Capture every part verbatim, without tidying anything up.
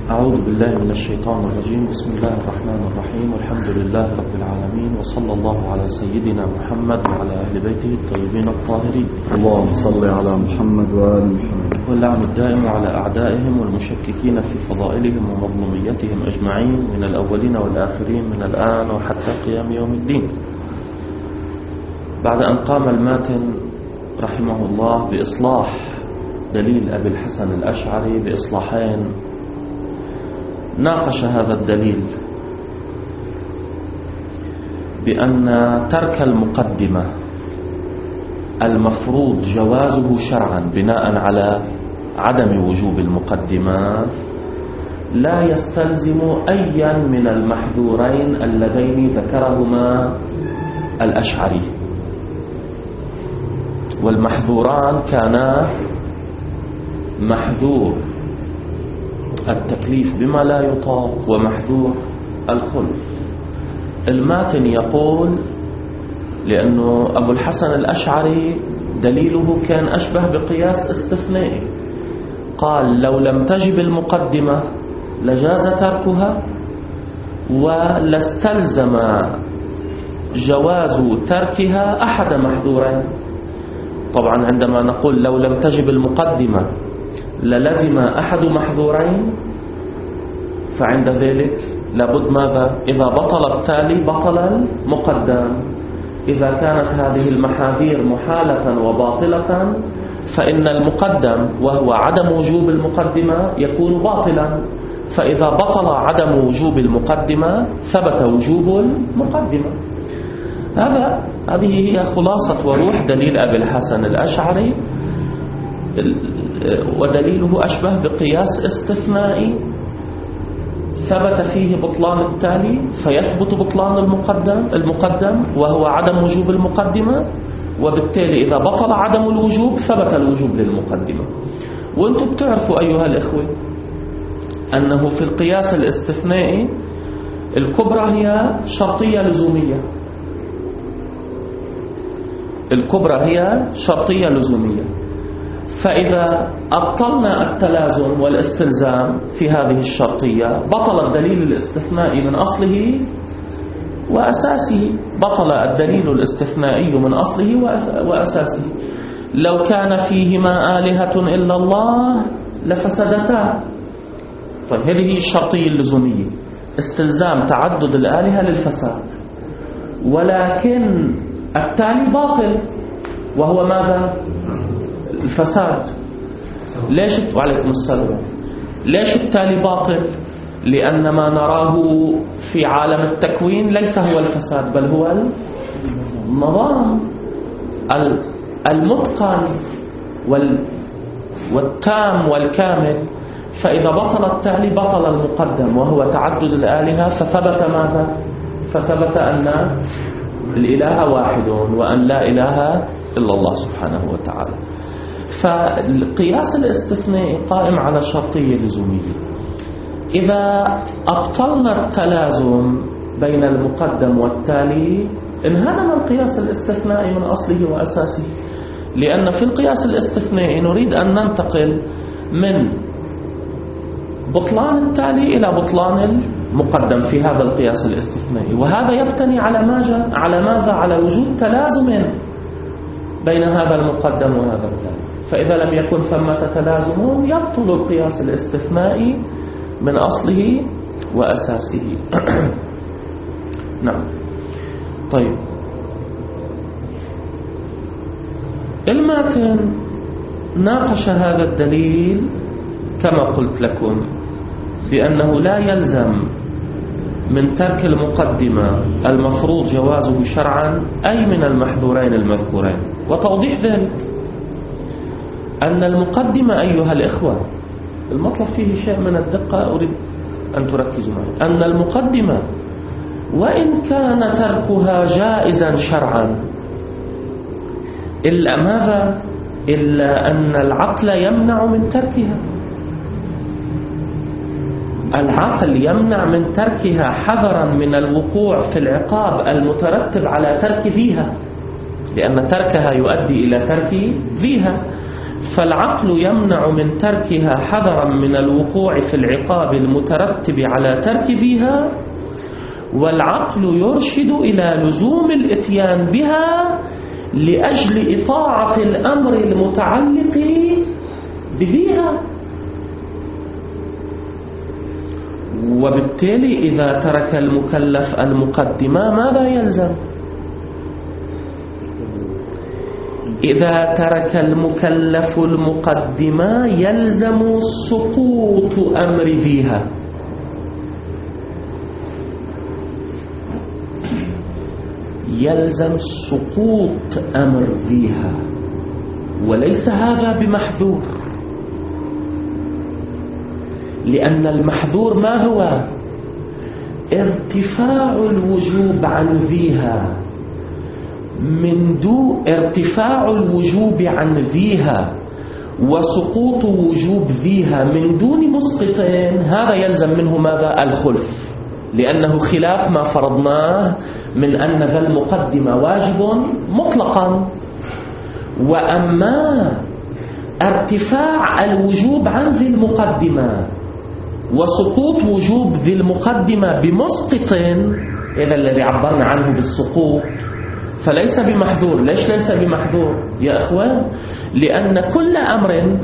أعوذ بالله من الشيطان الرجيم. بسم الله الرحمن الرحيم، والحمد لله رب العالمين، وصلى الله على سيدنا محمد وعلى أهل بيته الطيبين الطاهرين. اللهم صل على محمد وآل محمد. واللعن الدائم على أعدائهم والمشككين في فضائلهم ومظلوميتهم أجمعين من الأولين والآخرين من الآن وحتى قيام يوم الدين. بعد أن قام الماتن رحمه الله بإصلاح دليل أبي الحسن الأشعري بإصلاحين، ناقش هذا الدليل بأن ترك المقدمة المفروض جوازه شرعا بناء على عدم وجوب المقدمة لا يستلزم أيا من المحذورين اللذين ذكرهما الأشعري. والمحذوران كانا محذور التكليف بما لا يطاق ومحذور الخلف. الماتن يقول لأنه أبو الحسن الأشعري دليله كان أشبه بقياس استثنائي، قال لو لم تجب المقدمة لجاز تركها ولاستلزم جواز تركها أحد محذورين. طبعا عندما نقول لو لم تجب المقدمة للزم أحد محذورين، فعند ذلك لابد ماذا؟ إذا بطل التالي بطل المقدم. إذا كانت هذه المحاذير محالة وباطلة فإن المقدم وهو عدم وجوب المقدمة يكون باطلا، فإذا بطل عدم وجوب المقدمة ثبت وجوب المقدمة. هذا هذه هي خلاصة وروح دليل أبي الحسن الأشعري، ودليله أشبه بقياس استثنائي ثبت فيه بطلان التالي فيثبت بطلان المقدم المقدم وهو عدم وجوب المقدمة، وبالتالي إذا بطل عدم الوجوب ثبت الوجوب للمقدمة. وأنتم بتعرفوا أيها الإخوة أنه في القياس الاستثنائي الكبرى هي شرطية لزومية، الكبرى هي شرطية لزومية. فإذا أبطلنا التلازم والاستلزام في هذه الشرطية بطل الدليل الاستثنائي من أصله وأساسه، بطل الدليل الاستثنائي من أصله وأساسه. لو كان فيهما آلهة إلا الله لفسدتا. طيب هذه الشرطية اللزومية، استلزام تعدد الآلهة للفساد، ولكن التالي باطل وهو ماذا؟ الفساد. ليش؟ وعليكم السلام. ليش التالي باطل؟ لأن ما نراه في عالم التكوين ليس هو الفساد بل هو النظام المتقن والتام والكامل. فإذا بطل التالي بطل المقدم وهو تعدد الآلهة، فثبت ماذا؟ فثبت أن الإله واحد وأن لا إله إلا الله سبحانه وتعالى. فالقياس الاستثنائي قائم على شرطية لزومية. إذا أبطلنا التلازم بين المقدم والتالي انهدم القياس الاستثنائي من أصله وأساسه، لأن في القياس الاستثنائي نريد أن ننتقل من بطلان التالي إلى بطلان المقدم في هذا القياس الاستثنائي، وهذا يبتني على ماذا؟ على ماذا؟ على وجود تلازم بين هذا المقدم وهذا التالي. فإذا لم يكن ثمة تلازم يبطل القياس الاستثنائي من أصله وأساسه. نعم. طيب الماتن ناقش هذا الدليل كما قلت لكم بأنه لا يلزم من ترك المقدمة المفروض جوازه شرعا أي من المحذورين المذكورين. وتوضيح ذلك أن المقدمة أيها الإخوة، المطلب فيه شيء من الدقة أريد أن تركزوا معي، أن المقدمة وإن كان تركها جائزا شرعا إلا ماذا؟ إلا أن العقل يمنع من تركها. العقل يمنع من تركها حذرا من الوقوع في العقاب المترتب على ترك ذيها، لأن تركها يؤدي إلى ترك ذيها. فالعقل يمنع من تركها حذرا من الوقوع في العقاب المترتب على ترك والعقل يرشد إلى لزوم الإتيان بها لأجل إطاعة الأمر المتعلق بذيها. وبالتالي إذا ترك المكلف المقدمة ماذا يلزم؟ إذا ترك المكلف المقدمة يلزم سقوط أمر ذيها. يلزم سقوط أمر ذيها، وليس هذا بمحذور، لأن المحذور ما هو؟ ارتفاع الوجوب عن ذيها من دون ارتفاع الوجوب عن ذيها وسقوط وجوب ذيها من دون مسقطين، هذا يلزم منه ماذا؟ الخلف، لأنه خلاف ما فرضناه من أن ذا المقدمة واجب مطلقا. وأما ارتفاع الوجوب عن ذي المقدمة وسقوط وجوب ذي المقدمة بمسقط، إذا الذي عبرنا عنه بالسقوط فليس بمحذور. ليش ليس بمحذور يا أخوان؟ لأن كل أمر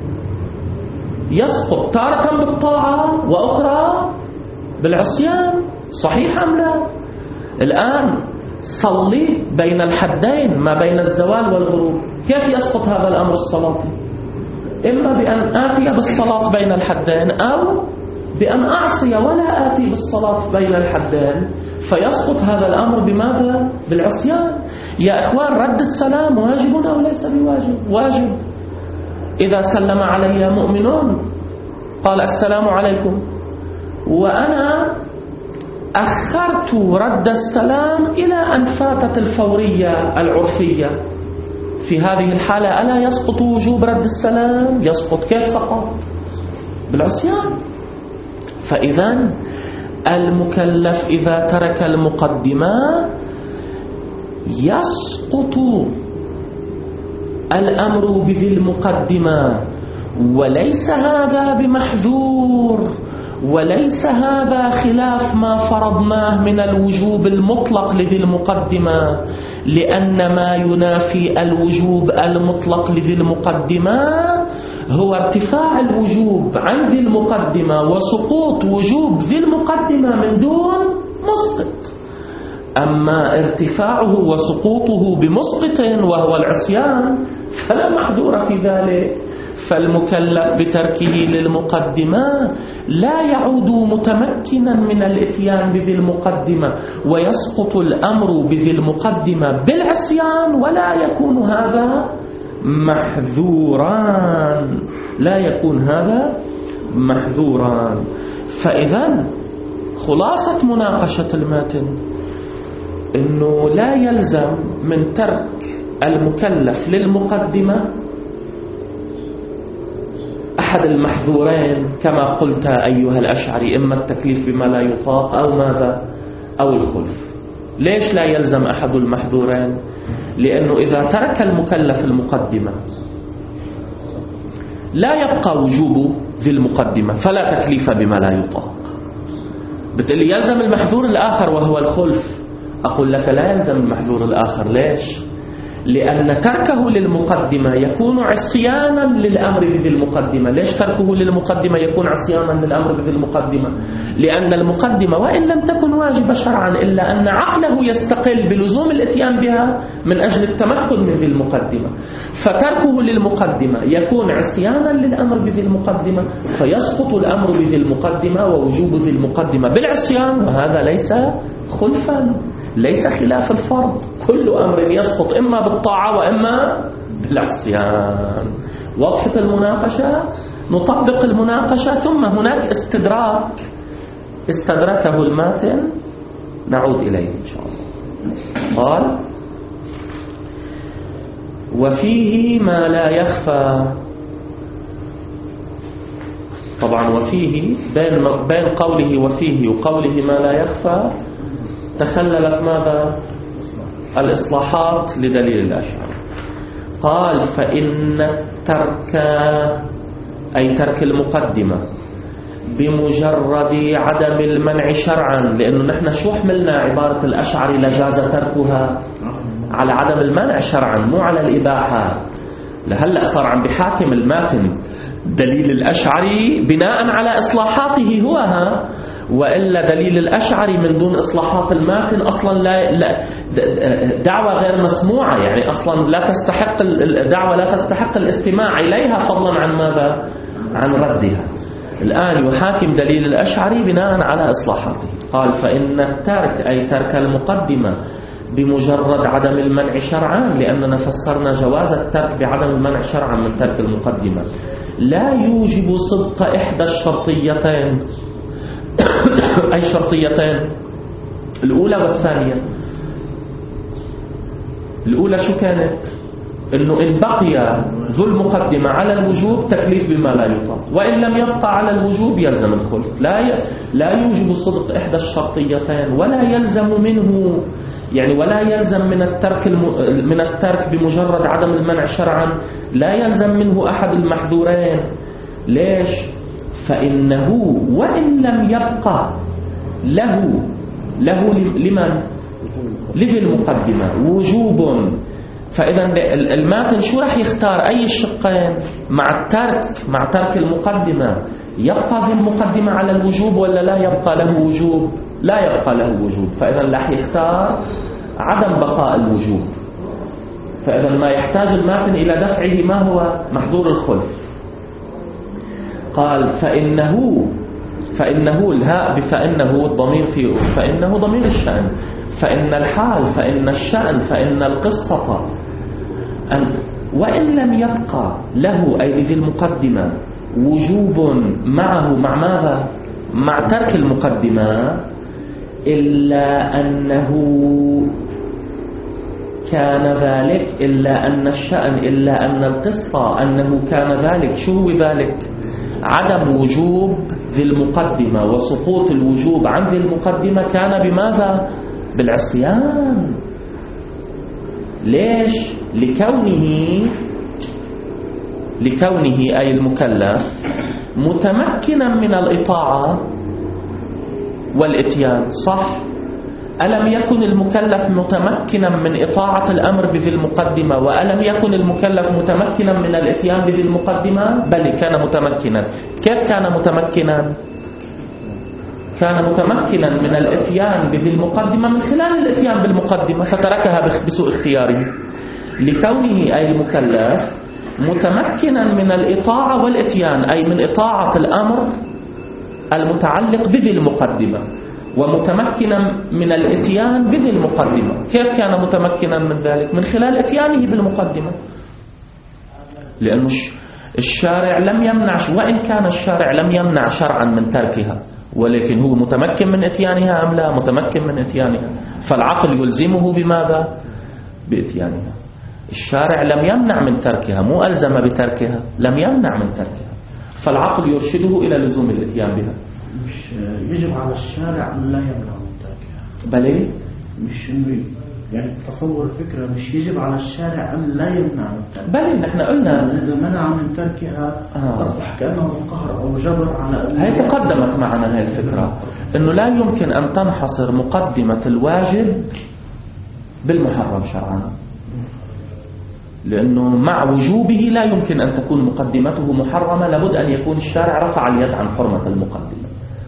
يسقط تارة بالطاعة وأخرى بالعصيان، صحيح أم لا؟ الآن صلي بين الحدين ما بين الزوال والغروب، كيف يسقط هذا الأمر الصلاتي؟ إما بأن آتي بالصلاة بين الحدين أو بأن أعصي ولا آتي بالصلاة بين الحدين، فيسقط هذا الأمر بماذا؟ بالعصيان. يا إخوان، رد السلام واجب أو ليس بواجب؟ واجب. إذا سلم علي مؤمنون قال السلام عليكم، وأنا أخرت رد السلام إلى أن فاتت الفورية العرفية، في هذه الحالة ألا يسقط وجوب رد السلام؟ يسقط. كيف سقط؟ بالعصيان. فإذا المكلف إذا ترك المقدمة يسقط الأمر بذي المقدمة، وليس هذا بمحذور، وليس هذا خلاف ما فرضناه من الوجوب المطلق لذي المقدمة، لأن ما ينافي الوجوب المطلق لذي المقدمة هو ارتفاع الوجوب عن ذي المقدمة وسقوط وجوب ذي المقدمة من دون مسقط. أما ارتفاعه وسقوطه بمسقط وهو العصيان فلا محذور في ذلك. فالمكلف بتركه للمقدمة لا يعود متمكنا من الاتيان بذي المقدمة، ويسقط الأمر بذي المقدمة بالعصيان، ولا يكون هذا محذوران، لا يكون هذا محذوران. فإذا خلاصة مناقشة المتن إنه لا يلزم من ترك المكلف للمقدمة أحد المحذورين كما قلت أيها الأشعري، إما التكليف بما لا يطاق أو ماذا؟ أو الخلف. ليش لا يلزم أحد المحذورين؟ لأنه إذا ترك المكلف المقدمة لا يبقى وجوب ذي المقدمة، فلا تكليف بما لا يطاق. بتقول يلزم المحذور الآخر وهو الخلف، أقول لك لا يلزم المحذور الآخر. ليش؟ لأن تركه للمقدمة يكون عصيانا للأمر بذي المقدمة. ليش تركه للمقدمة يكون عصيانا للأمر بذي المقدمة؟ لأن المقدمة وإن لم تكن واجبة شرعا إلا أن عقله يستقل بلزوم الاتيان بها من أجل التمكن من ذي المقدمة، فتركه للمقدمة يكون عصيانا للأمر بذي المقدمة، فيسقط الأمر بذي المقدمة ووجوب ذي المقدمة بالعصيان، وهذا ليس خلفا، ليس خلاف الفرض. كل أمر يسقط إما بالطاعة وإما بالعصيان. وضحت المناقشة؟ نطبق المناقشة، ثم هناك استدراك استدركه الماتن نعود إليه إن شاء الله. قال: وفيه ما لا يخفى. طبعا وفيه بين بين قوله وفيه وقوله ما لا يخفى تخللت ماذا؟ الإصلاحات لدليل الأشعار. قال: فإن الترك أي ترك المقدمة بمجرد عدم المنع شرعا، لأنه نحن شو حملنا عبارة الأشعري لجاز تركها على عدم المنع شرعا مو على الإباحة. لهلأ صار عم بحاكم الماتن دليل الأشعري بناء على إصلاحاته هو ها، وإلا دليل الأشعري من دون إصلاحات الماتن أصلا لا, لا دعوة غير مسموعة، يعني أصلا لا تستحق الدعوة لا تستحق الاستماع إليها فضلا عن ماذا؟ عن ردها. الآن يحاكم دليل الأشعري بناء على إصلاحاته. قال فإن الترك أي ترك المقدمة بمجرد عدم المنع شرعا، لأننا فسرنا جواز الترك بعدم المنع شرعا من ترك المقدمة، لا يوجب صدق إحدى الشرطيتين. أي شرطيتين؟ الأولى والثانية. الأولى شو كانت؟ إنه إن بقي ذو المقدمة على الوجوب تكليف بما لا يطاق، وإن لم يبقى على الوجوب يلزم الخلف. لا ي... لا يوجب صدق إحدى الشرطيتين، ولا يلزم منه يعني ولا يلزم من الترك الم... من الترك بمجرد عدم المنع شرعا لا يلزم منه أحد المحذورين. ليش؟ فإنه وإن لم يبقى له له لمن؟ لذي المقدمة وجوب. فإذا الماتن شو راح يختار؟ أي الشقين مع الترك مع ترك المقدمة؟ يبقى ذي المقدمة على الوجوب ولا لا يبقى له وجوب؟ لا يبقى له وجوب، فإذا راح يختار عدم بقاء الوجوب. فإذا ما يحتاج الماتن إلى دفعه ما هو؟ محظور الخلف. قال فإنه فإنه الهاء بفإنه الضمير في فإنه ضمير الشأن، فإن الحال فإن الشأن فإن القصة أن وإن لم يبقى له أي لذي المقدمة وجوب معه مع ماذا؟ مع ترك المقدمة، إلا أنه كان ذلك إلا أن الشأن إلا أن القصة أنه كان ذلك. شو هو ذلك؟ عدم وجوب ذي المقدمة وسقوط الوجوب عن ذي المقدمة كان بماذا؟ بالعصيان. ليش؟ لكونه لكونه أي المكلف متمكنا من الإطاعة والإتيان. صح؟ ألم يكن المكلف متمكنا من إطاعة الأمر بذي المقدمة، وألم يكن المكلف متمكنا من الإتيان بذي المقدمة؟ بل كان متمكنا. كيف كان متمكنا؟ كان متمكنا من الإتيان بذي المقدمة من خلال الإتيان بالمقدمة فتركها بسوء اختياره. لكونه أي المكلف متمكنا من الإطاعة والإتيان، أي من إطاعة الأمر المتعلق بذي المقدمة ومتمكنا من الاتيان بذي المقدمة. كيف كان متمكنا من ذلك؟ من خلال اتيانه بالمقدمة، لأن الشارع لم يمنع، وإن كان الشارع لم يمنع شرعا من تركها، ولكن هو متمكن من اتيانها أم لا؟ متمكن من اتيانها، فالعقل يلزمه بماذا؟ باتيانها. الشارع لم يمنع من تركها، مو ألزم بتركها، لم يمنع من تركها، فالعقل يرشده إلى لزوم الاتيان بها. مش يجب على الشارع أن لا يمنع من تركها. بل إيه؟ مش إنه يعني تصور فكرة مش يجب على الشارع أن لا يمنع من تركها. بل نحن قلنا إذا منع من تركها آه. أصبح كأنه قهر أو جبر على. هي تقدمت معنا هذه الفكرة، إنه لا يمكن أن تنحصر مقدمة الواجب بالمحرم شرعا، لأنه مع وجوبه لا يمكن أن تكون مقدمته محرمة، لابد أن يكون الشارع رفع اليد عن حرمة المقدمة.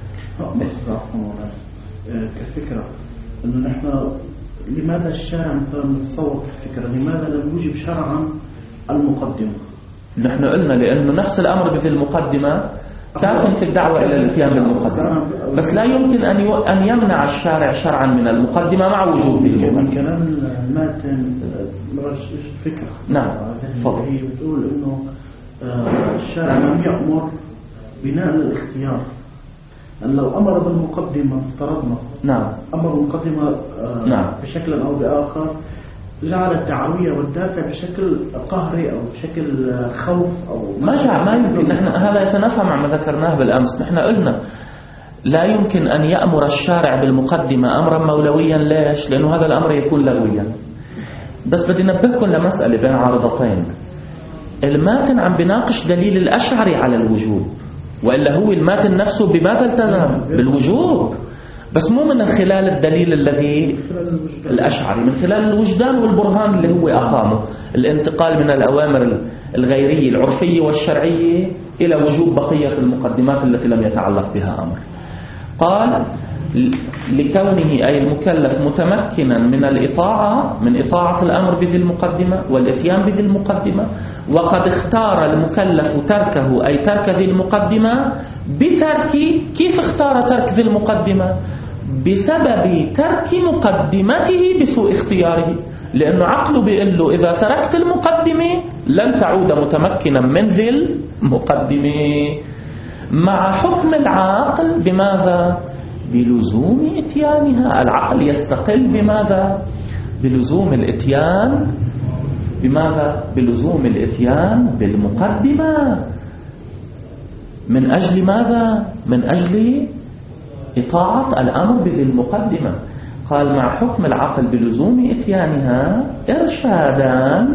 كفكرة إنه نحن لماذا الشارع نتصور كفكرة لماذا لم يوجب شرعا المقدمة؟ نحن قلنا لأنه نفس الأمر بذي المقدمة كافٍ في الدعوة إلى الاتيان بالمقدمة، بس لا يمكن أن أن يمنع الشارع شرعا من المقدمة مع وجوب المقدمة. من كلام الماتن فكرة نعم هي بتقول إنه الشارع لم يأمر بناء الاختيار، أن لو أمر بالمقدمة افترضنا نعم أمر بالمقدمة نعم بشكل أو بآخر جعل الدعوية والدافع بشكل قهري أو بشكل خوف أو ما جاء ما يمكن. نحن هذا يتنافى مع ما ذكرناه بالأمس. نحن قلنا لا يمكن أن يأمر الشارع بالمقدمة أمرا مولويا. ليش؟ لأنه هذا الأمر يكون لغويا. بس بدي نبهكم لمسألة بين عارضتين. الماتن عم بناقش دليل الأشعري على الوجوب، وإلا هو الماتن نفسه بماذا التزم؟ بالوجوب، بس مو من خلال الدليل الذي الأشعري، من خلال الوجدان والبرهان اللي هو أقامه، الانتقال من الأوامر الغيرية العرفية والشرعية إلى وجوب بقية المقدمات التي لم يتعلق بها أمر. قال لكونه أي المكلف متمكنا من الإطاعة، من إطاعة الأمر بذي المقدمة والإتيان بذي المقدمة، وقد اختار المكلف تركه أي ترك ذي المقدمة بترك. كيف اختار ترك ذي المقدمة؟ بسبب ترك مقدمته بسوء اختياره، لأنه عقله بيقول له إذا تركت المقدمة لن تعود متمكنا من ذي المقدمة، مع حكم العاقل بماذا؟ بلزوم إتيانها. العقل يستقل بماذا؟ بلزوم الإتيان بماذا؟ بلزوم الإتيان بالمقدمة. من أجل ماذا؟ من أجل إطاعة الأمر بذي المقدمة. قال مع حكم العقل بلزوم إتيانها إرشادا،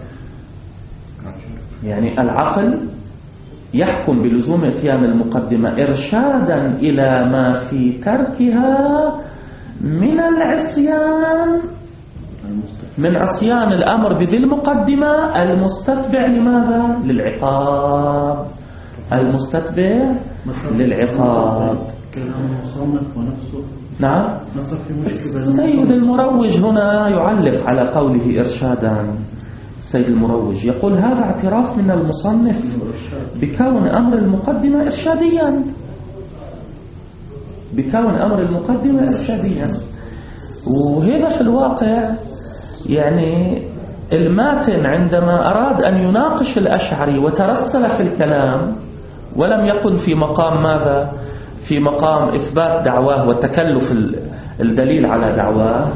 يعني العقل يحكم بلزوم إتيان المقدمة إرشادا إلى ما في تركها من العصيان، من عصيان الأمر بذي المقدمة المستتبع لماذا؟ للعقاب، المستتبع للعقاب. نعم. السيد المروج هنا يعلق على قوله إرشادا. السيد المروج يقول هذا اعتراف من المصنف بكون أمر المقدمة إرشاديا، بكون أمر المقدمة إرشاديا. وهذا في الواقع يعني الماتن عندما أراد أن يناقش الأشعري وترسل في الكلام ولم يقل في مقام ماذا؟ في مقام إثبات دعواه وتكلف الدليل على دعواه،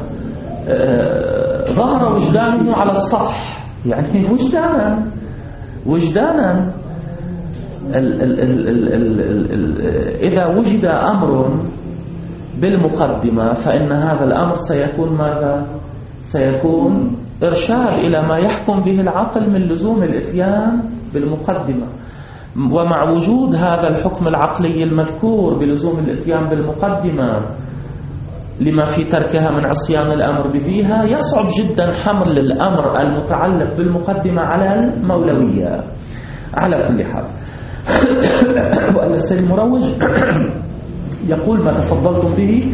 ظهر وجدانه على السطح، يعني وجدانا وجدانا ال ال ال ال ال ال إذا وجد أمر بالمقدمة فإن هذا الأمر سيكون ماذا؟ سيكون إرشاد إلى ما يحكم به العقل من لزوم الإتيان بالمقدمة. ومع وجود هذا الحكم العقلي المذكور بلزوم الإتيان بالمقدمة لما في تركها من عصيان الأمر بذيها، يصعب جدا حمل الأمر المتعلق بالمقدمة على المولوية. على كل حال وأن السيد المروج يقول ما تفضلتم به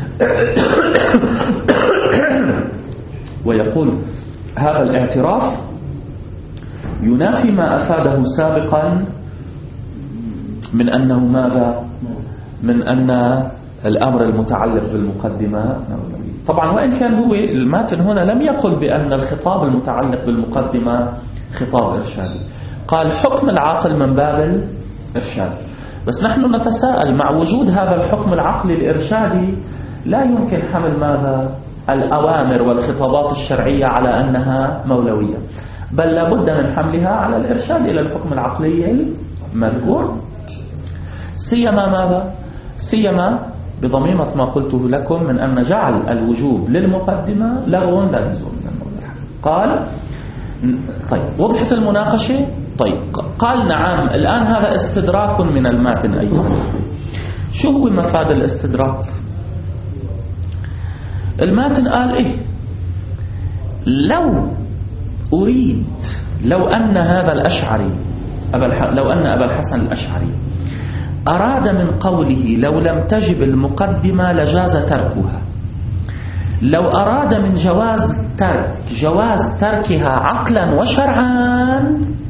ويقول هذا الاعتراف ينافي ما أفاده سابقا من أنه ماذا؟ من أن الأمر المتعلق بالمقدمة. طبعا وإن كان هو الماتن هنا لم يقل بأن الخطاب المتعلق بالمقدمة خطاب إرشادي، قال حكم العقل من باب الإرشاد. بس نحن نتساءل مع وجود هذا الحكم العقلي الإرشادي لا يمكن حمل ماذا؟ الأوامر والخطابات الشرعية على أنها مولوية، بل لابد من حملها على الإرشاد إلى الحكم العقلي المذكور، سيما ماذا؟ سيما بضميمة ما قلته لكم من أن جعل الوجوب للمقدمة لغو لا يلزم من الموضوع. قال طيب وضحت المناقشة؟ طيب قال نعم. الآن هذا استدراك من الماتن أيضا. شو هو مفاد الاستدراك؟ الماتن قال إيه؟ لو أريد لو أن هذا الأشعري لو أن أبا الحسن الأشعري أراد من قوله لو لم تجب المقدمة لجاز تركها، لو أراد من جواز ترك جواز تركها عقلا وشرعا،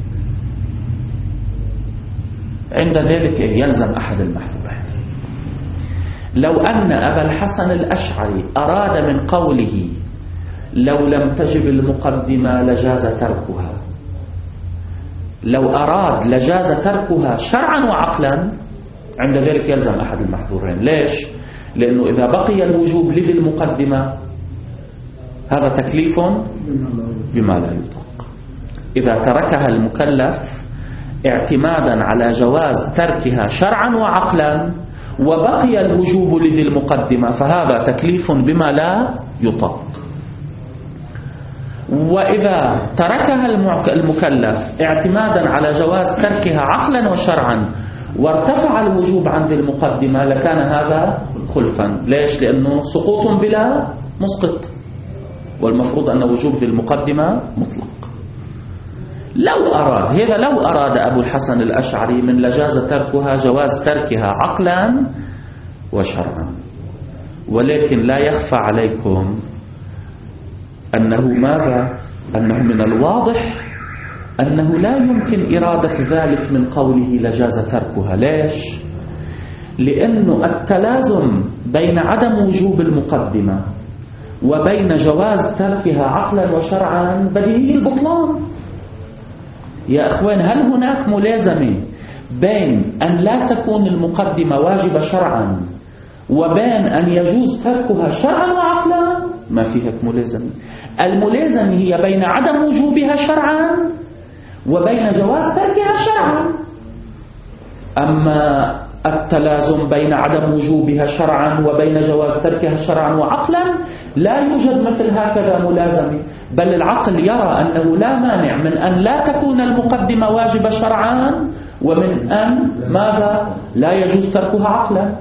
عند ذلك يلزم أحد المحذورين. لو أن أبا الحسن الأشعري أراد من قوله لو لم تجب المقدمة لجاز تركها، لو أراد لجاز تركها شرعا وعقلا، عند ذلك يلزم أحد المحذورين. ليش؟ لأنه إذا بقي الوجوب لذي المقدمة هذا تكليف بما لا يطاق. إذا تركها المكلف اعتمادا على جواز تركها شرعا وعقلا وبقي الوجوب لذي المقدمة فهذا تكليف بما لا يطاق. وإذا تركها المكلف اعتمادا على جواز تركها عقلا وشرعا وارتفع الوجوب عند المقدمة لكان هذا خلفا. ليش؟ لأنه سقوط بلا مسقط، والمفروض أن وجوب ذي المقدمة مطلق. لو أراد هذا لو أراد أبو الحسن الأشعري من لجاز تركها جواز تركها عقلا وشرعا، ولكن لا يخفى عليكم أنه ماذا؟ أنه من الواضح أنه لا يمكن إرادة ذلك من قوله لجاز تركها. ليش؟ لأنه التلازم بين عدم وجوب المقدمة وبين جواز تركها عقلا وشرعا بديهي البطلان. يا أخوان، هل هناك ملازمة بين أن لا تكون المقدمة واجبة شرعا وبين أن يجوز تركها شرعا وعقلا؟ ما في هيك ملازمة. الملازمة هي بين عدم وجوبها شرعا وبين جواز تركها شرعا. أما التلازم بين عدم وجوبها شرعا وبين جواز تركها شرعا وعقلا لا يوجد مثل هكذا ملازمة، بل العقل يرى أنه لا مانع من أن لا تكون المقدمة واجبة شرعا ومن أن ماذا؟ لا يجوز تركها عقلا.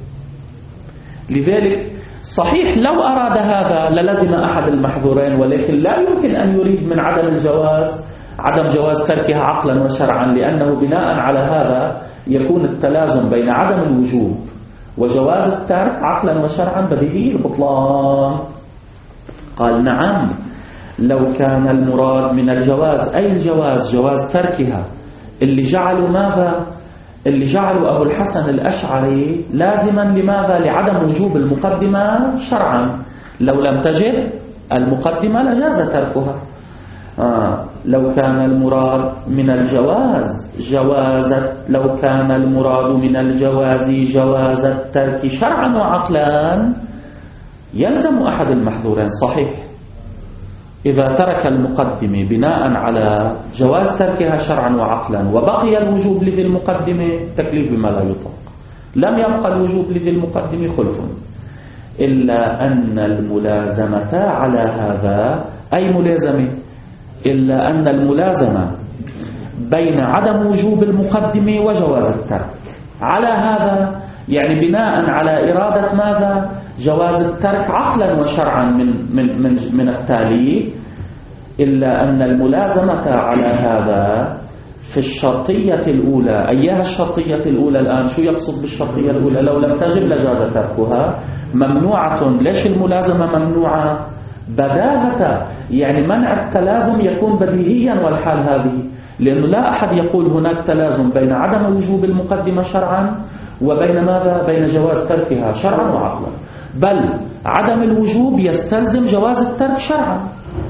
لذلك صحيح لو أراد هذا للزم أحد المحظورين، ولكن لا يمكن أن يريد من عدم الجواز عدم جواز تركها عقلا وشرعا، لأنه بناء على هذا يكون التلازم بين عدم الوجوب وجواز الترك عقلا وشرعا بديهي البطلان. قال نعم، لو كان المراد من الجواز أي الجواز جواز تركها اللي جعلوا ماذا؟ اللي جعلوا أبو الحسن الأشعري لازما لماذا؟ لعدم وجوب المقدمة شرعا. لو لم تجب المقدمة لجاز تركها. آه لو كان المراد من الجواز جواز لو كان المراد من الجواز جواز الترك شرعا وعقلا يلزم أحد المحظورين. صحيح إذا ترك المقدمة بناء على جواز تركها شرعا وعقلا وبقي الوجوب لذي المقدمة تكليف بما لا يطاق، لم يبقى الوجوب لذي المقدمة خلف، إلا أن الملازمة على هذا أي ملازمة؟ إلا أن الملازمة بين عدم وجوب المقدمة وجواز الترك على هذا، يعني بناء على إرادة ماذا؟ جواز الترك عقلا وشرعا من, من, من, من التالي، إلا أن الملازمة على هذا في الشرطية الأولى. أيها الشرطية الأولى الآن؟ شو يقصد بالشرطية الأولى؟ لو لم تجب لجاز تركها ممنوعة. ليش الملازمة ممنوعة؟ بداهة، يعني منع التلازم يكون بديهيا، والحال هذه لأنه لا أحد يقول هناك تلازم بين عدم وجوب المقدمة شرعا وبين ماذا؟ بين جواز تركها شرعا وعقلا، بل عدم الوجوب يستلزم جواز الترك شرعا،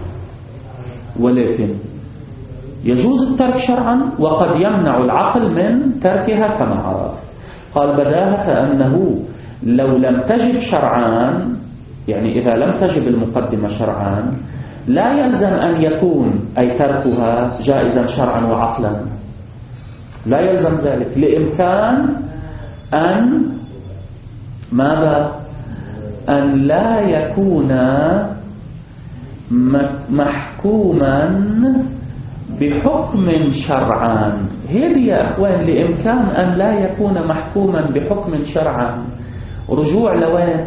ولكن يجوز الترك شرعا وقد يمنع العقل من تركها كما عرف. قال بداهة أنه لو لم تجب شرعا، يعني إذا لم تجب المقدمة شرعا لا يلزم أن يكون أي تركها جائزا شرعا وعقلا، لا يلزم ذلك، لإمكان أن ماذا؟ أن لا يكون محكوما بحكم شرعا. هذه يا أخوان لإمكان أن لا يكون محكوما بحكم شرعا. رجوع لوين؟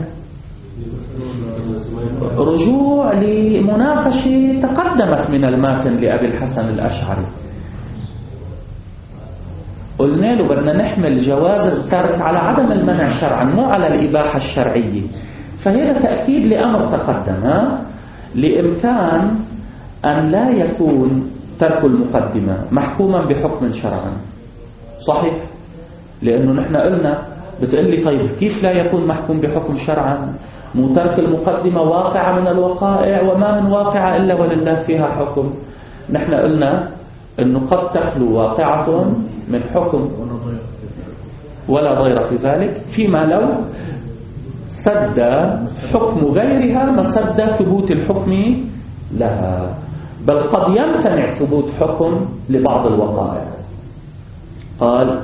رجوع لمناقشة تقدمت من الماتن لأبي الحسن الأشعري. قلنا له بدنا نحمل جواز الترك على عدم المنع شرعا مو على الإباحة الشرعية، فهذا تأكيد لأمر تقدم لإمكان أن لا يكون ترك المقدمة محكوما بحكم شرعا. صحيح، لأنه نحن قلنا بتقول لي طيب كيف لا يكون محكوم بحكم شرعا؟ مو ترك المقدمة واقعة من الوقائع، وما من واقعة إلا ولله فيها حكم. نحن قلنا أنه قد تخلو واقعة من حكم ولا ضير في ذلك، فيما لو سد حكم غيرها مسد ثبوت الحكم لها، بل قد يمتنع ثبوت حكم لبعض الوقائع. قال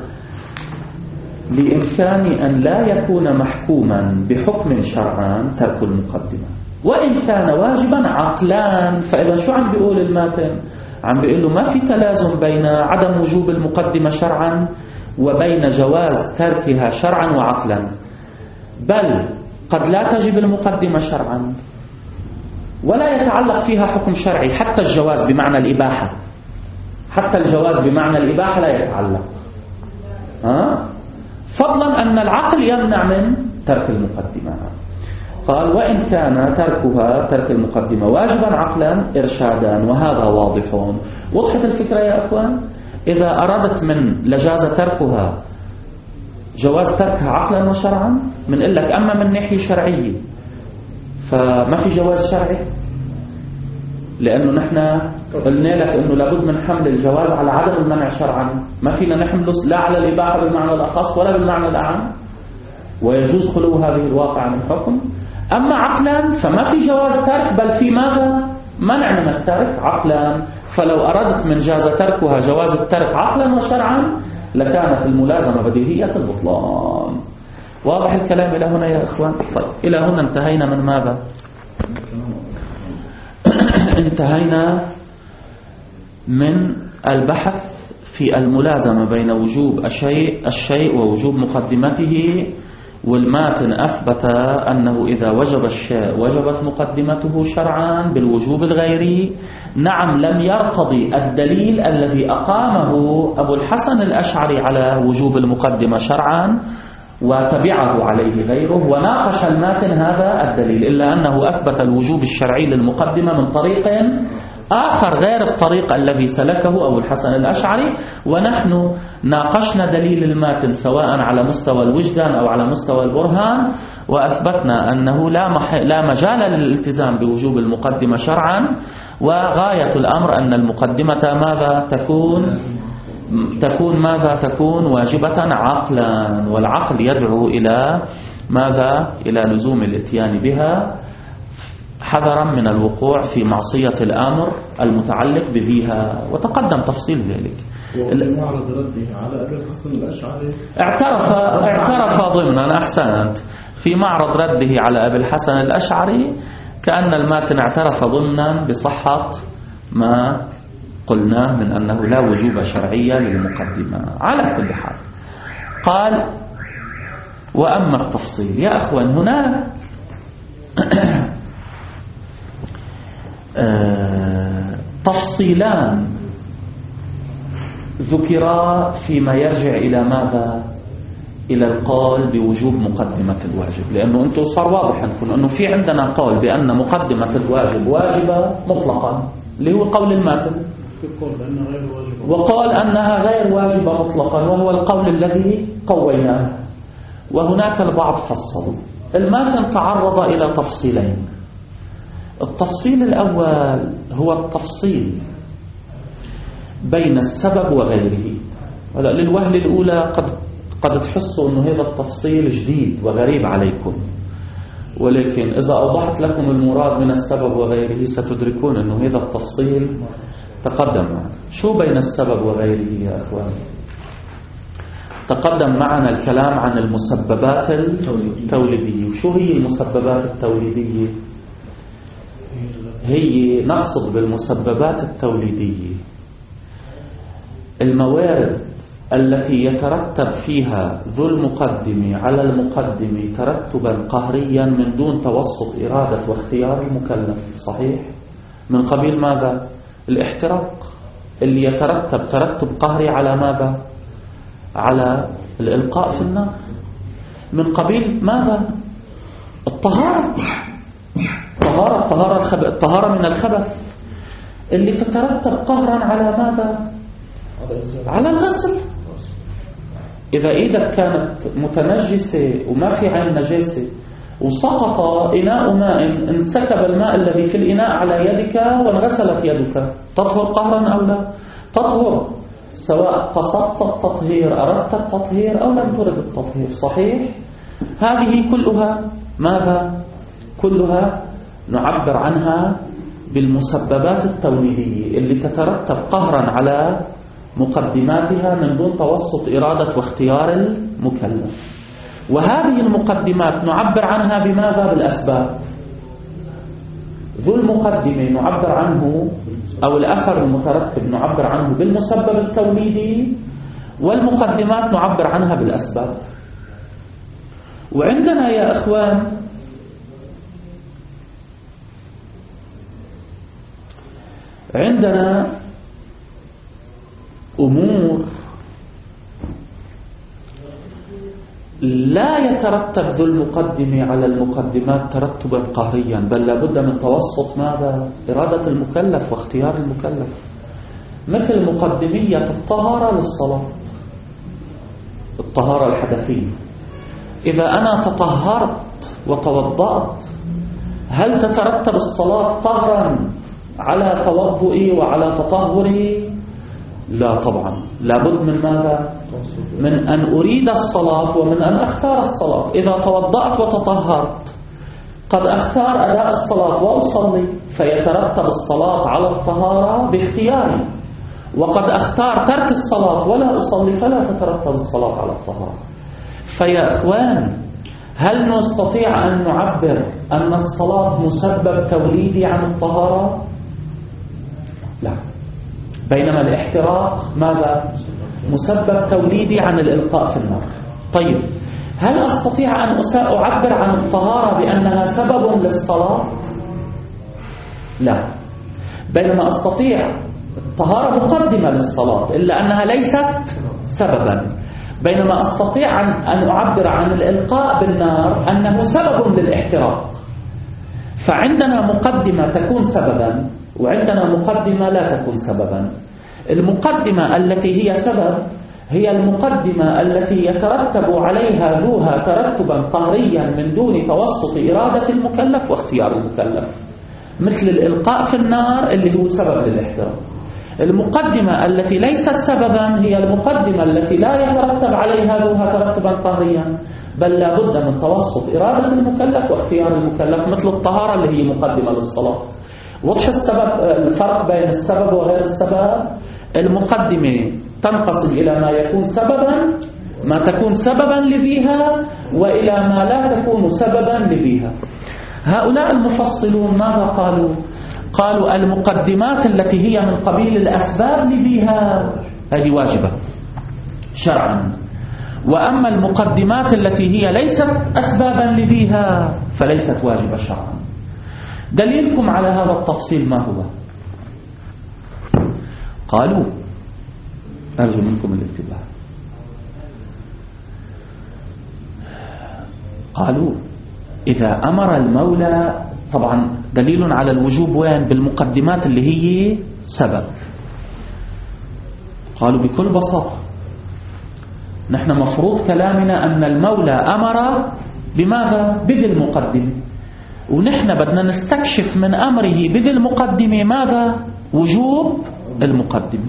بإمكان أن لا يكون محكوما بحكم شرعا ترك المقدمة. وإن كان واجبا عقلان. فإذا شو عم بيقول الماتن؟ عم بيقول له ما في تلازم بين عدم وجوب المقدمة شرعا وبين جواز تركها شرعا وعقلا، بل قد لا تجب المقدمة شرعا ولا يتعلق فيها حكم شرعي، حتى الجواز بمعنى الإباحة، حتى الجواز بمعنى الإباحة لا يتعلق، ها؟ فضلا أن العقل يمنع من ترك المقدمة. قال وإن كان تركها ترك المقدمة واجبا عقلا إرشادا، وهذا واضح. وضحت الفكرة يا أخوان؟ إذا أردت من لجاز تركها جواز تركها عقلا وشرعا، من قل لك أما من ناحية شرعية فما في جواز شرعي، لأنه نحن قلنا لك أنه لابد من حمل الجواز على عدم المنع شرعا، ما فينا نحمله لا على الإباحة بالمعنى الأخص ولا بالمعنى الأعم، ويجوز خلو هذه الواقع من حكم. أما عقلا فما في جواز ترك، بل في ماذا؟ منع من الترك عقلا. فلو أردت من جاز تركها جواز الترك عقلا وشرعا لكانت الملازمة بديهية البطلان. واضح الكلام إلى هنا يا إخوان؟ طيب إلى هنا انتهينا من ماذا؟ انتهينا من البحث في الملازمة بين وجوب الشيء الشيء ووجوب مقدمته. والماتن أثبت أنه إذا وجب الشيء وجبت مقدمته شرعا بالوجوب الغيري. نعم، لم يرتضي الدليل الذي أقامه أبو الحسن الأشعري على وجوب المقدمة شرعا وتبعه عليه غيره، وناقش الماتن هذا الدليل، إلا أنه أثبت الوجوب الشرعي للمقدمة من طريق آخر غير الطريق الذي سلكه أبو الحسن الأشعري. ونحن ناقشنا دليل الماتن سواء على مستوى الوجدان أو على مستوى البرهان، وأثبتنا أنه لا, مح... لا مجال للالتزام بوجوب المقدمة شرعا، وغاية الأمر أن المقدمة ماذا تكون تكون ماذا تكون واجبة عقلا، والعقل يدعو إلى ماذا؟ إلى لزوم الاتيان بها حذرا من الوقوع في معصية الآمر المتعلق بذيها، وتقدم تفصيل ذلك. وفي معرض رده على أبي الحسن الأشعري اعترف اعترف ضمنا أحسنت في معرض رده على أبي الحسن الأشعري كأن الماتن اعترف ضمنا بصحة ما قلناه من أنه لا وجوب شرعية للمقدمة. على كل حال قال وأما التفصيل يا أخوان، هنا تفصيلان ذكرا فيما يرجع إلى ماذا؟ إلى القول بوجوب مقدمة الواجب، لأنه أنتم صار واضح عندكم أنه في عندنا قول بأن مقدمة الواجب واجبة مطلقا اللي هو قول الماتن، وقال أنها غير واجبة مطلقا وهو القول الذي قويناه. وهناك البعض فصلوا. الماتن تعرض إلى تفصيلين. التفصيل الأول هو التفصيل بين السبب وغيره. للوهلة الأولى قد قد تحسوا أنه هذا التفصيل جديد وغريب عليكم، ولكن إذا أوضحت لكم المراد من السبب وغيره ستدركون أنه هذا التفصيل تقدم معنا. شو بين السبب وغيره يا أخوان؟ تقدم معنا الكلام عن المسببات التوليدية. وشو هي المسببات التوليدية؟ هي نقصد بالمسببات التوليدية الموارد التي يترتب فيها ذو المقدم على المقدم ترتبا قهريا من دون توسط إرادة واختيار المكلف. صحيح؟ من قبيل ماذا؟ الاحتراق اللي يترتب ترتب قهري على ماذا؟ على الإلقاء في النار. من قبيل ماذا؟ الطهارة الطهارة الطهارة, الخب... الطهارة من الخبث اللي تترتب قهرا على ماذا؟ على الغسل. إذا إيدك كانت متنجسة وما في عين نجاسة وسقط إناء ماء، انسكب الماء الذي في الإناء على يدك وانغسلت يدك، تطهر قهرا أو لا؟ تطهر، سواء قصدت التطهير أردت التطهير أو لم ترد التطهير. صحيح؟ هذه كلها ماذا؟ كلها نعبر عنها بالمسببات التوليدية اللي تترتب قهرا على مقدماتها من دون توسط إرادة واختيار المكلف. وهذه المقدمات نعبر عنها بماذا؟ بالأسباب. ذو المقدمة نعبر عنه، أو الأثر المترتب نعبر عنه بالمسبب التوليدي، والمقدمات نعبر عنها بالأسباب. وعندنا يا إخوان عندنا أمور لا يترتب ذو المقدمة على المقدمات ترتبا قهريا، بل لابد من توسط ماذا؟ إرادة المكلف واختيار المكلف. مثل مقدمية الطهارة للصلاة، الطهارة الحدثية. إذا أنا تطهرت وتوضأت، هل تترتب الصلاة طهرا على توضئي وعلى تطهري؟ لا طبعا، لابد من ماذا؟ من أن أريد الصلاة ومن أن أختار الصلاة. إذا توضأت وتطهرت قد أختار أداء الصلاة وأصلي، فيترتب الصلاة على الطهارة باختياري، وقد أختار ترك الصلاة ولا أصلي فلا تترتب الصلاة على الطهارة. فيا إخوان، هل نستطيع أن نعبر أن الصلاة مسبب توليدي عن الطهارة؟ لا. بينما الاحتراق ماذا؟ مسبب توليدي عن الإلقاء في النار. طيب، هل أستطيع أن أعبر عن الطهارة بأنها سبب للصلاة؟ لا. بينما أستطيع الطهارة مقدمة للصلاة إلا أنها ليست سببا، بينما أستطيع أن أعبر عن الإلقاء بالنار أنه سبب للاحتراق. فعندنا مقدمة تكون سببا، وعندنا مقدمة لا تكون سببا. المقدمة التي هي سبب هي المقدمة التي يترتب عليها ذوها ترتبا قهريا من دون توسط إرادة المكلف واختيار المكلف، مثل الإلقاء في النار اللي هو سبب للاحتراق. المقدمة التي ليست سببا هي المقدمة التي لا يترتب عليها ذوها ترتبا قهريا، بل لا بد من توسط إرادة المكلف واختيار المكلف، مثل الطهارة اللي هي مقدمة للصلاة. وضح السبب الفرق بين السبب وغير السبب؟ المقدمة تنقسم إلى ما يكون سببا، ما تكون سببا لذيها، وإلى ما لا تكون سببا لذيها. هؤلاء المفصلون ماذا قالوا؟ قالوا المقدمات التي هي من قبيل الأسباب لذيها هذه واجبة شرعا، وأما المقدمات التي هي ليست أسبابا لذيها فليست واجبة شرعا. دليلكم على هذا التفصيل ما هو؟ قالوا، أرجو منكم الانتباه، قالوا إذا أمر المولى، طبعا دليل على الوجوب وين؟ بالمقدمات اللي هي سبب. قالوا بكل بساطة نحن مفروض كلامنا أن المولى أمر بماذا؟ بذي المقدمة، ونحن بدنا نستكشف من أمره بذي المقدمة ماذا؟ وجوب المقدمة.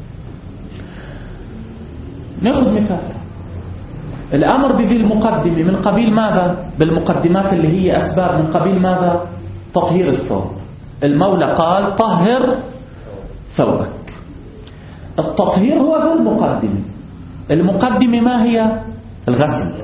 نأخذ مثال، الأمر بذي المقدمة من قبيل ماذا؟ بالمقدمات اللي هي أسباب، من قبيل ماذا؟ تطهير الثوب. المولى قال طهر ثوبك. التطهير هو ذو المقدمة. المقدمة ما هي؟ الغسل.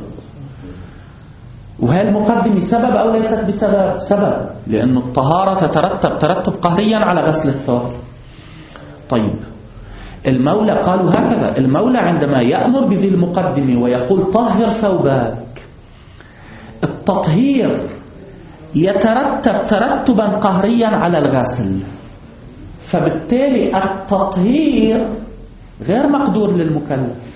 وهي المقدمة سبب أو ليست بسبب؟ سبب، لأن الطهارة تترتب ترتب قهريا على غسل الثوب. طيب، المولى قالوا هكذا، المولى عندما يأمر بذي المقدمة ويقول طهر ثوبك، التطهير يترتب ترتبا قهريا على الغسل، فبالتالي التطهير غير مقدور للمكلف،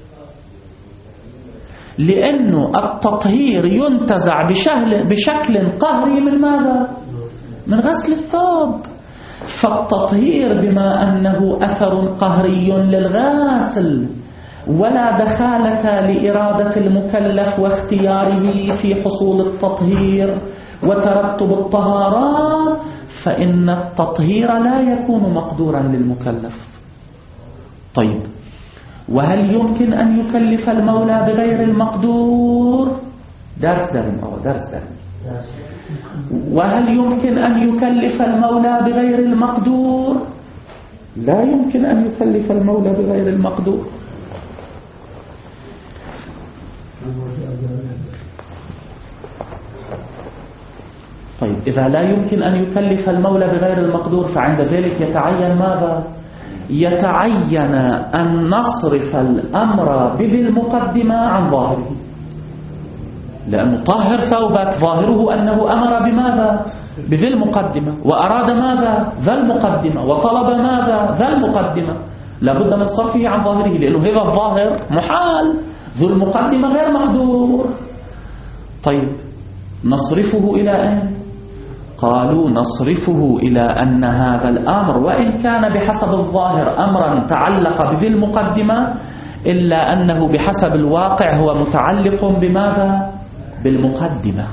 لأنه التطهير ينتزع بشكل قهري من ماذا؟ من غسل الثوب. فالتطهير بما أنه أثر قهري للغاسل ولا دخالة لإرادة المكلف واختياره في حصول التطهير وترتب الطهارة، فإن التطهير لا يكون مقدورا للمكلف. طيب، وهل يمكن أن يكلف المولى بغير المقدور؟ درس درم أو درس درم. وهل يمكن أن يكلف المولى بغير المقدور؟ لا يمكن أن يكلف المولى بغير المقدور. طيب إذا لا يمكن أن يكلف المولى بغير المقدور فعند ذلك يتعين ماذا؟ يتعين أن نصرف الأمر بذي المقدمة عن ظاهره، لأنه طهر ثوبك ظاهره أنه أمر بماذا؟ بذي المقدمة، وأراد ماذا؟ ذا المقدمة، وطلب ماذا؟ ذا المقدمة، لابد من صرفه عن ظاهره، لأنه هذا الظاهر محال، ذو المقدمة غير مقدور. طيب نصرفه إلى أين؟ قالوا نصرفه إلى أن هذا الأمر وإن كان بحسب الظاهر أمرا تعلق بذي المقدمة إلا أنه بحسب الواقع هو متعلق بماذا؟ بالمقدمة.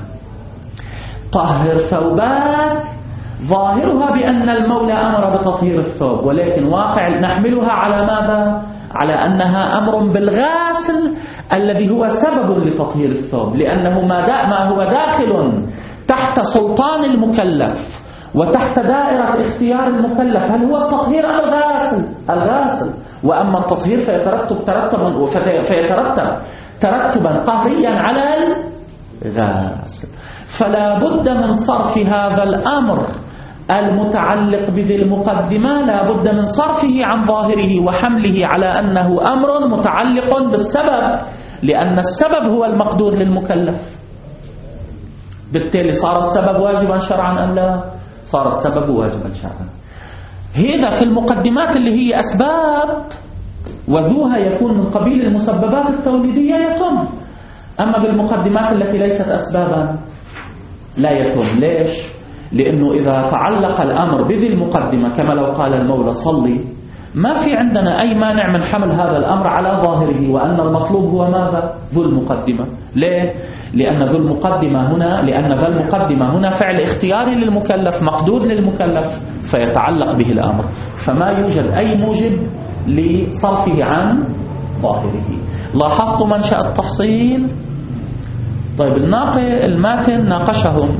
طهر ثوبات ظاهرها بأن المولى أمر بتطهير الثوب، ولكن واقع نحملها على ماذا؟ على أنها أمر بالغاسل الذي هو سبب لتطهير الثوب، لأنه ما هو داخل تحت سلطان المكلف وتحت دائرة اختيار المكلف. هل هو التطهير أم الغاسل؟ الغاسل. وأما التطهير فيترتب ترتبا فيترتب ترتبا قهريا على الغاسل. فلا بد من صرف هذا الأمر المتعلق بذي المقدمة، لا بد من صرفه عن ظاهره وحمله على أنه أمر متعلق بالسبب، لأن السبب هو المقدور للمكلف. بالتالي صار السبب واجبا شرعا أم لا؟ صار السبب واجبا شرعا. هذا في المقدمات اللي هي أسباب وذوها يكون من قبيل المسببات التوليدية يتم. أما بالمقدمات التي ليست أسبابا لا يتم. ليش؟ لأنه إذا تعلق الأمر بذي المقدمة كما لو قال المولى صلي، ما في عندنا أي مانع من حمل هذا الأمر على ظاهره وأن المطلوب هو ماذا؟ ذو المقدمة. ليه؟ لأن ذو المقدمة هنا لأن ذو المقدمة هنا فعل اختياري للمكلف مقدور للمكلف فيتعلق به الأمر، فما يوجد أي موجب لصرفه عن ظاهره. لاحظتم منشأ التفصيل؟ طيب الماتن ناقشهم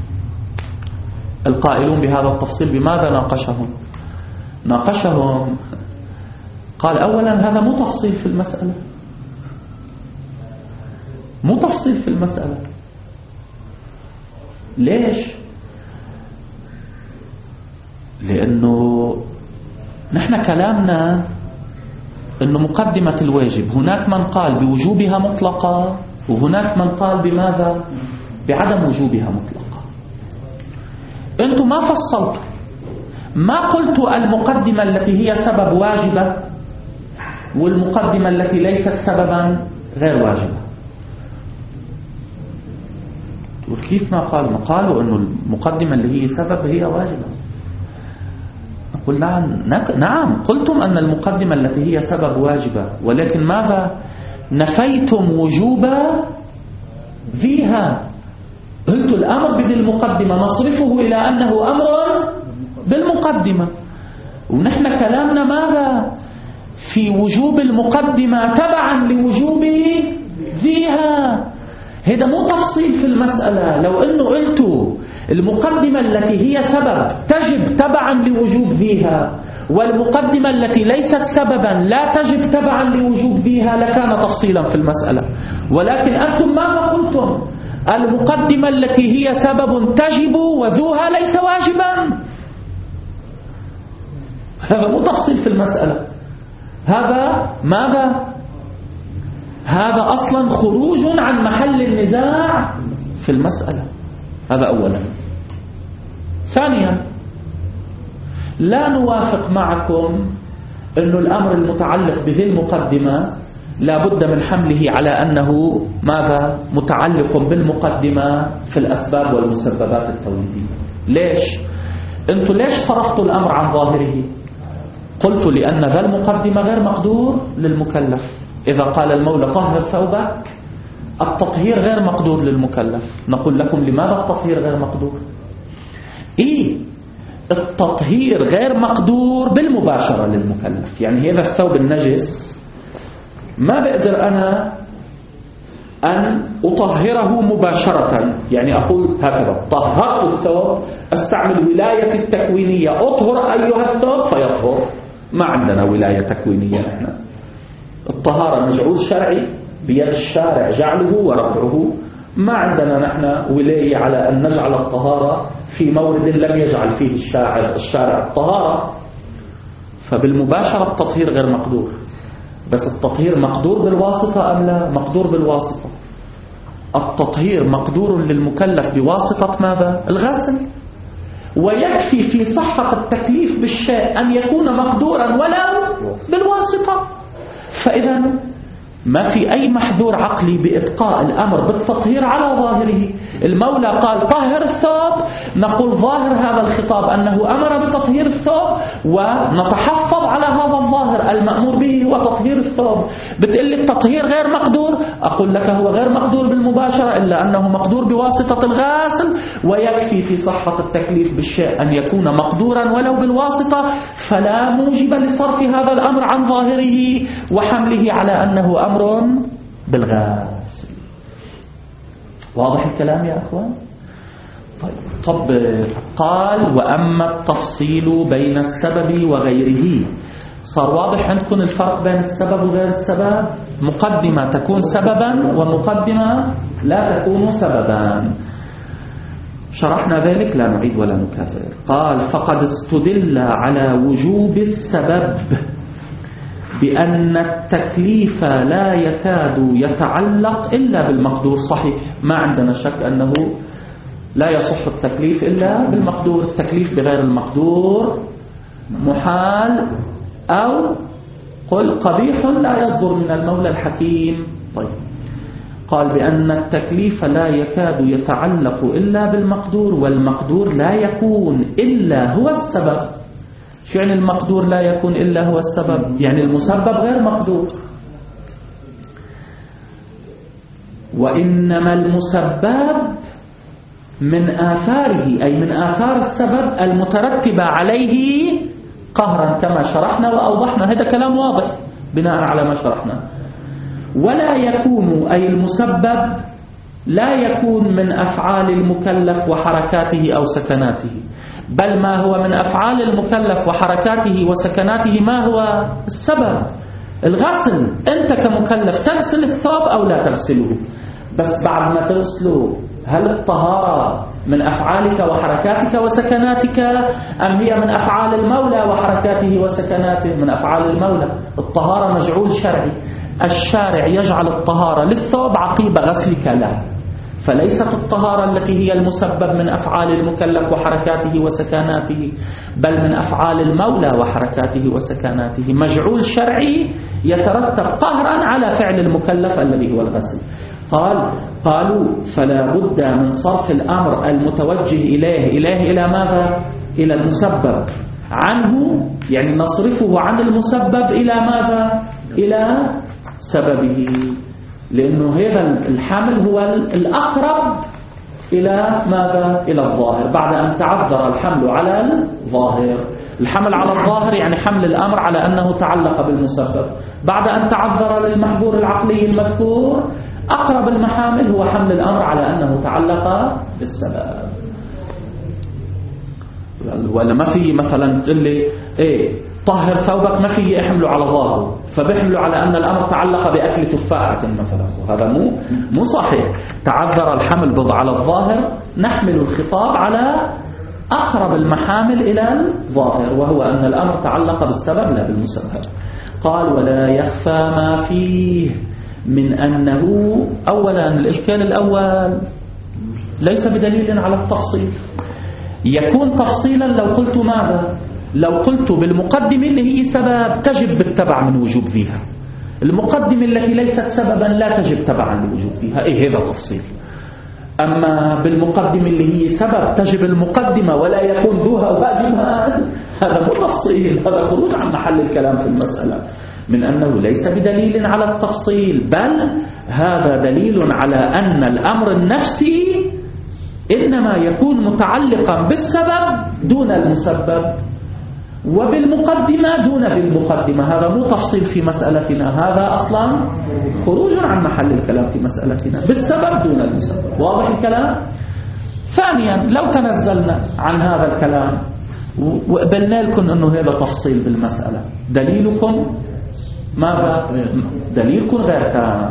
القائلون بهذا التفصيل. بماذا ناقشهم؟ ناقشهم قال أولا هذا مو تفصيل في المسألة، مو تفصيل في المسألة. ليش؟ لأنه نحن كلامنا أنه مقدمة الواجب هناك من قال بوجوبها مطلقة وهناك من قال بماذا؟ بعدم وجوبها مطلقة. أنتم ما فصلتوا، ما قلت المقدمة التي هي سبب واجبة والمقدمة التي ليست سببا غير واجبة. كيف ما قالوا؟ ما قالوا أنه المقدمة اللي هي سبب هي واجبة. نقول نعم نعم قلتم أن المقدمة التي هي سبب واجبة، ولكن ماذا؟ نفيتم وجوب فيها. قلت الأمر بذي المقدمة نصرفه إلى أنه أمر بالمقدمة، ونحن كلامنا ماذا؟ في وجوب المقدمة تبعا لوجوب فيها. هذا مو تفصيل في المسألة. لو أنه قلت المقدمة التي هي سبب تجب تبعا لوجوب فيها والمقدمة التي ليست سببا لا تجب تبعا لوجوب فيها لكان تفصيلا في المسألة. ولكن أنتم ماذا قلتم؟ المقدمة التي هي سبب تجب وذوها ليس واجبا. هذا مو تفصيل في المسألة، هذا ماذا؟ هذا أصلا خروج عن محل النزاع في المسألة. هذا أولا. ثانيا لا نوافق معكم أن الأمر المتعلق بذي المقدمة لا بد من حمله على أنه ماذا؟ متعلق بالمقدمة في الأسباب والمسببات التوليدية. ليش؟ أنتوا ليش صرفتوا الأمر عن ظاهره؟ قلت لأن ذا المقدمة غير مقدور للمكلف. إذا قال المولى طهر ثوبك التطهير غير مقدور للمكلف. نقول لكم لماذا التطهير غير مقدور؟ إيه؟ التطهير غير مقدور بالمباشرة للمكلف. يعني هذا الثوب النجس ما بقدر أنا أن أطهره مباشرة، يعني أقول هكذا طهرت الثوب، أستعمل ولاية التكوينية أطهر أيها الثوب فيطهر. ما عندنا ولاية تكوينية نحن. الطهارة مجعول شرعي بيد الشارع جعله ورفعه ما عندنا نحن ولاية على أن نجعل الطهارة في مورد لم يجعل فيه الشارع, الشارع الطهارة. فبالمباشرة التطهير غير مقدور. بس التطهير مقدور بالواسطة أم لا؟ مقدور بالواسطة. التطهير مقدور للمكلف بواسطة ماذا؟ الغسل. ويكفي في صحة التكليف بالشيء أن يكون مقدورا ولو بالواسطة. فإذا ما في أي محذور عقلي بإبقاء الأمر بالتطهير على ظاهره. المولى قال طهر الثوب، نقول ظاهر هذا الخطاب أنه أمر بتطهير الثوب، ونتحفظ على هذا الظاهر. المأمور به هو تطهير الثوب. بتقول لي التطهير غير مقدور، أقول لك هو غير مقدور بالمباشرة إلا أنه مقدور بواسطة الغاسل. ويكفي في صحة التكليف بالشيء أن يكون مقدورا ولو بالواسطة، فلا موجب لصرف هذا الأمر عن ظاهره وحمله على أنه أمر بالغاسل. واضح الكلام يا أخوان؟ طيب طب قال وأما التفصيل بين السبب وغيره. صار واضح عندكم الفرق بين السبب وغير السبب؟ مقدمة تكون سببا ومقدمة لا تكون سببا. شرحنا ذلك لا نعيد ولا نكرر. قال فقد استدل على وجوب السبب بأن التكليف لا يكاد يتعلق إلا بالمقدور. صحيح، ما عندنا شك أنه لا يصح التكليف إلا بالمقدور. التكليف بغير المقدور محال أو قل قبيح لا يصدر من المولى الحكيم. طيب قال بأن التكليف لا يكاد يتعلق إلا بالمقدور، والمقدور لا يكون إلا هو السبب. شو يعني المقدور لا يكون إلا هو السبب؟ يعني المسبب غير مقدور. وإنما المسبب من آثاره، أي من آثار السبب المترتبة عليه قهرا كما شرحنا وأوضحنا. هذا كلام واضح بناء على ما شرحنا. ولا يكون أي المسبب لا يكون من أفعال المكلف وحركاته أو سكناته، بل ما هو من أفعال المكلف وحركاته وسكناته ما هو السبب؟ الغسل. أنت كمكلف تغسل الثوب أو لا تغسله، بس بعد ما تغسله هل الطهارة من أفعالك وحركاتك وسكناتك أم هي من أفعال المولى وحركاته وسكناته؟ من أفعال المولى. الطهارة مجعول شرعي، الشارع يجعل الطهارة للثوب عقيب غسلك له، فليست الطهارة التي هي المسبب من أفعال المكلف وحركاته وسكناته، بل من أفعال المولى وحركاته وسكناته. مجعول شرعي يترتب قهرا على فعل المكلف الذي هو الغسل. قال قالوا فلا بد من صرف الأمر المتوجه إليه إليه إلى ماذا؟ إلى المسبب عنه، يعني نصرفه عن المسبب إلى ماذا؟ إلى سببه، لأنه هذا الحمل هو الأقرب إلى ماذا؟ إلى الظاهر. بعد أن تعذر الحمل على الظاهر، الحمل على الظاهر يعني حمل الأمر على أنه تعلق بالمسبب. بعد أن تعذر للمحظور العقلي المذكور، أقرب المحامل هو حمل الأمر على أنه تعلق بالسبب. ولا ما في مثلا تقول لي إيه طهر ثوبك، ما في يحمله على ظاهره، فبيحملوا على أن الأمر تعلق بأكل تفاحة مثلا، وهذا مو مو صحيح. تعذر الحمل ضد على الظاهر، نحمل الخطاب على أقرب المحامل إلى الظاهر، وهو أن الأمر تعلق بالسبب لا بالمسبب. قال ولا يخفى ما فيه من أنه أولا الإشكال الأول ليس بدليل على التفصيل. يكون تفصيلا لو قلت ماذا؟ لو قلت بالمقدمة اللي هي سبب تجب بالتبع من وجوب فيها، المقدمة التي ليست سببا لا تجب تبعا لوجوب فيها، إيه هذا تفصيل. أما بالمقدمة اللي هي سبب تجب المقدمة ولا يكون ذوها واجبها، هذا مو تفصيل، هذا خروج عن محل الكلام في المسألة، من أنه ليس بدليل على التفصيل، بل هذا دليل على أن الأمر النفسي إنما يكون متعلقا بالسبب دون المسبب، وبالمقدمة دون بالمقدمة. هذا مو تفصيل في مسألتنا، هذا أصلا خروج عن محل الكلام في مسألتنا، بالسبب دون المسبب. واضح الكلام؟ ثانيا لو تنزلنا عن هذا الكلام وقبلنا لكم أنه هذا تفصيل بالمسألة، دليلكم ماذا؟ دليلكم غير تام.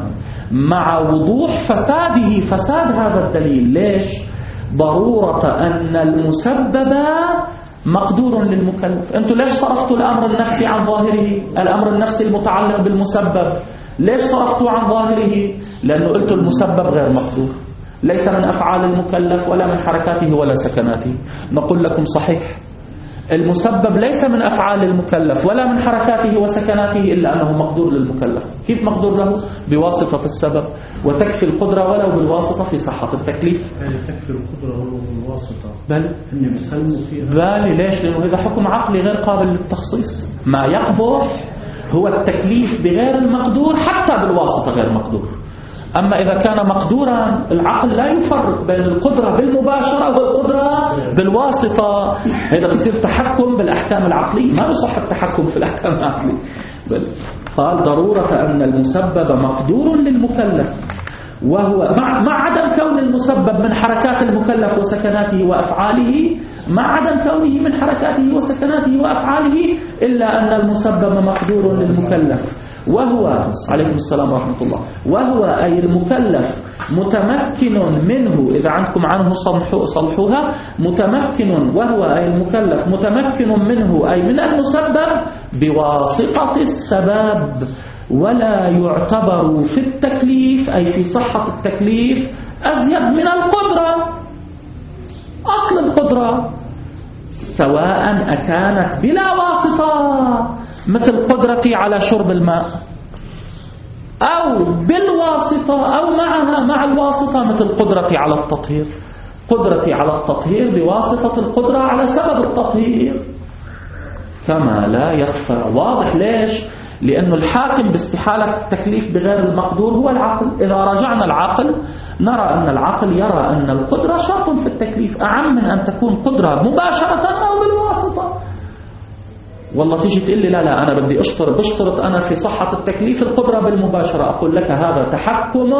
مع وضوح فساده، فساد هذا الدليل. ليش؟ ضرورة أن المسبب مقدور للمكلف. أنتوا ليش صرفتوا الأمر النفسي عن ظاهره؟ الأمر النفسي المتعلق بالمسبب ليش صرفتوا عن ظاهره؟ لأنه قلتوا المسبب غير مقدور، ليس من أفعال المكلف ولا من حركاته ولا سكناته. نقول لكم صحيح، المسبب ليس من أفعال المكلف ولا من حركاته وسكناته، إلا أنه مقدور للمكلف. كيف مقدور له؟ بواسطة السبب، وتكفي القدرة ولو بالواسطة في صحة التكليف. يعني تكفي القدرة ولو بالواسطة. بل إني بسلموا فيها. بل ليش؟ لأنه هذا حكم عقلي غير قابل للتخصيص. ما يقبح هو التكليف بغير المقدور حتى بالواسطة غير مقدور. أما إذا كان مقدورا العقل لا يفرق بين القدرة بالمباشرة والقدرة بالواسطة. هذا بيصير تحكم بالأحكام العقلية، ما بصح التحكم في الأحكام العقلية. بل قال ضرورة أن المسبب مقدور للمكلف، وهو مع, مع عدم كون المسبب من حركات المكلف وسكناته وأفعاله، مع عدم كونه من حركاته وسكناته وأفعاله، إلا أن المسبب مقدور للمكلف، وهو عليكم السلام ورحمة الله، وهو أي المكلف متمكن منه. إذا عندكم عنه صلحوها، متمكن، وهو أي المكلف متمكن منه أي من المسبب بواسطة السبب، ولا يعتبر في التكليف أي في صحة التكليف أزيد من القدرة. أصل القدرة سواء أكانت بلا واسطة مثل قدرتي على شرب الماء، أو بالواسطة أو معها مع الواسطة مثل قدرتي على التطهير. قدرتي على التطهير بواسطة القدرة على سبب التطهير، كما لا يخفى. واضح ليش؟ لأنه الحاكم باستحالة التكليف بغير المقدور هو العقل. إذا راجعنا العقل نرى أن العقل يرى أن القدرة شرط في التكليف، أعم من أن تكون قدرة مباشرة أو بالواسطة. والله تيجي تقول لي لا لا أنا بدي أشترط بشترط أنا في صحة التكليف القدرة بالمباشرة. أقول لك هذا تحكم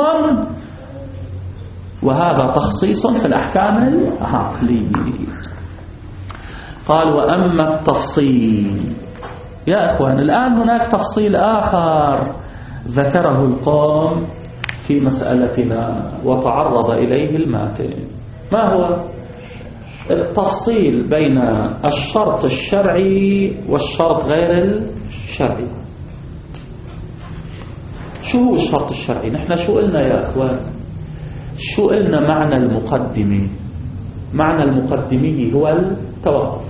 وهذا تخصيص في الأحكام العقلية. قال وأما التفصيل، يا أخوان الآن هناك تفصيل آخر ذكره القوم في مسألتنا وتعرض إليه الماتن. ما هو؟ التفصيل بين الشرط الشرعي والشرط غير الشرعي. شو هو الشرط الشرعي؟ نحن شو قلنا يا أخوان؟ شو قلنا معنى المقدمة؟ معنى المقدمة هو التوقف.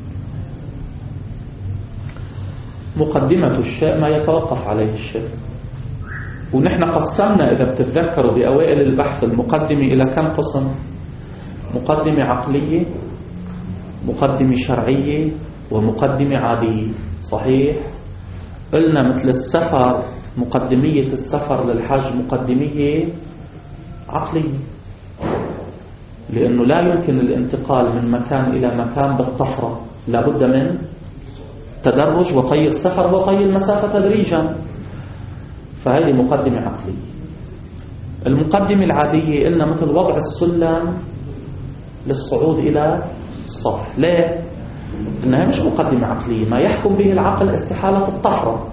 مقدمة الشيء ما يتوقف عليه الشيء. ونحن قسمنا إذا بتتذكروا بأوائل البحث المقدمة إلى كم قسم؟ مقدمة عقلية، مقدمة شرعية، ومقدمة عادية. صحيح؟ قلنا مثل السفر، مقدمية السفر للحج مقدمية عقلية، لأنه لا يمكن الانتقال من مكان إلى مكان بالطفرة، لابد من تدرج، وطي السفر وطي المسافة تدريجا، فهذه مقدمة عقلية. المقدمة العادية قلنا مثل وضع السلم للصعود إلى السطح. ليه؟ إنها مش مقدمة عقلية، ما يحكم به العقل استحالة الطفرة.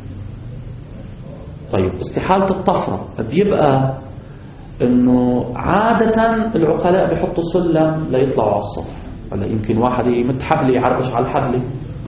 طيب استحالة الطفرة بيبقى إنه عادة العقلاء بيحطوا سلم ليطلعوا على السطح، ولا يمكن واحد يمد حبل يعربش على الحبل،